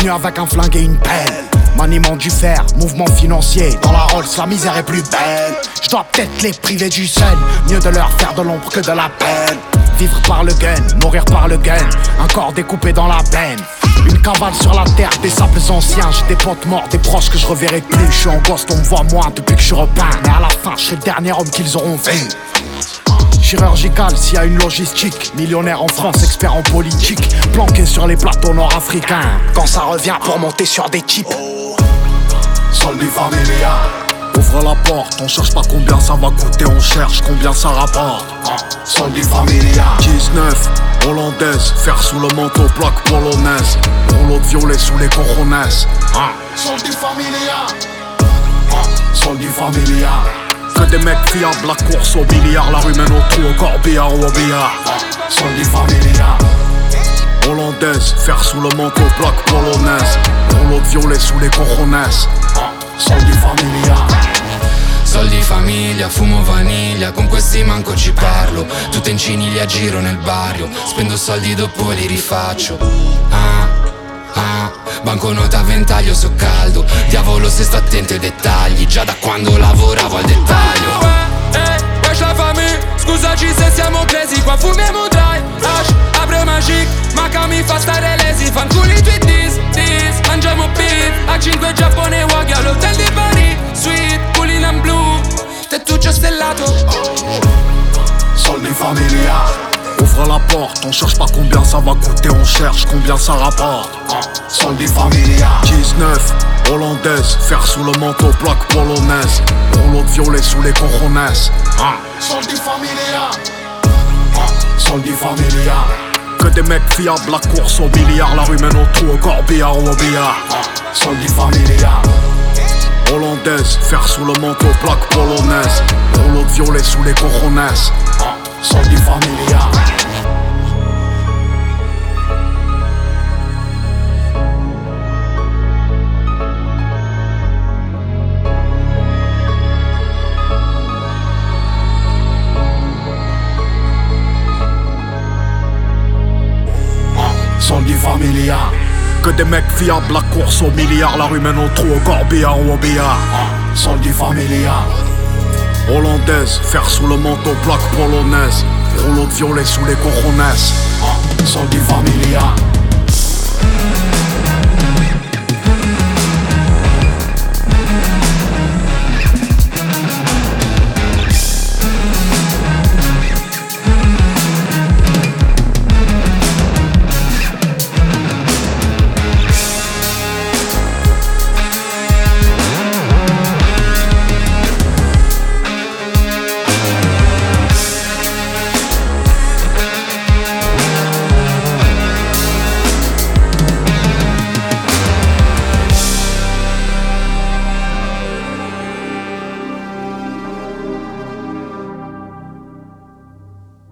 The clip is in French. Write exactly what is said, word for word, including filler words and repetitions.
venu avec un flingue et une pelle. Maniement du fer, mouvement financier. Dans la Rolls, la misère est plus belle. Je dois peut-être les priver du sen. Mieux de leur faire de l'ombre que de la peine. Vivre par le gun, mourir par le gun. Un corps découpé dans la peine. Une cavale sur la terre, des sables anciens. J'ai des potes morts, des proches que je reverrai plus. Je suis en ghost, on me voit moins depuis que je suis repeint. Mais à la fin, je suis le dernier homme qu'ils auront vu. Chirurgical, s'il y a une logistique. Millionnaire en France, expert en politique. Planqué sur les plateaux nord-africains. Quand ça revient pour monter sur des types. Soldi Familia. Ouvre la porte, on cherche pas combien ça va coûter, on cherche combien ça rapporte. Soldi Familia. dix-neuf, hollandaise, fer sous le manteau, plaque polonaise. Rouleau de violet sous les coronets. Soldi Familia. Soldi Familia. Que des mecs fiables, la course au billard, la rue mène au trou, au corbillard ou au billard. Soldi Familia. Hollandaise, fer sous le manteau, plaque polonaise. Rouleau de violet sous les coronets. Soldi Familia. Soldi famiglia, fumo vaniglia, con questi manco ci parlo. Tutte in cinili a giro nel barrio, spendo soldi dopo li rifaccio. Ah, ah, banconota a ventaglio so caldo. Diavolo se sto attento ai dettagli, già da quando lavoravo al dettaglio. Ehi, wesh la famiglia, scusaci se siamo crazy, qua fumiamo dry. Hash, apre magic, ma che mi fa stare lesi. Fanculi tuoi dis, dis, mangiamo beef. A cinque Giappone Wagyu all'hotel di Paris. Sweet, culina in blu, tettuccio stellato. Soldi Familia. Ouvre la porte, on cherche pas combien ça va coûter, on cherche combien ça rapporte. Soldi Familia. dix-neuf, hollandaise, fer sous le manteau, plaque polonaise. Rouleau de violet sous les coronets. Soldi Familia. Soldi Familia. Que des mecs fiables, la course au billard, la rue mène au trou, au corbillard ou au billard. Soldi Familia. Hollandaise, fer sous le manteau, plaque polonaise. Rouleau de violet sous les coronets. Soldi Familia. Soldi Familia. Que des mecs fiables, la course au milliard, la rue mène au trou, au corbillard ou au billard. Soldi Familia. Hollandaise, fer sous le manteau, plaque polonaise. Rouleau de violet sous les coronets. Soldi Familia.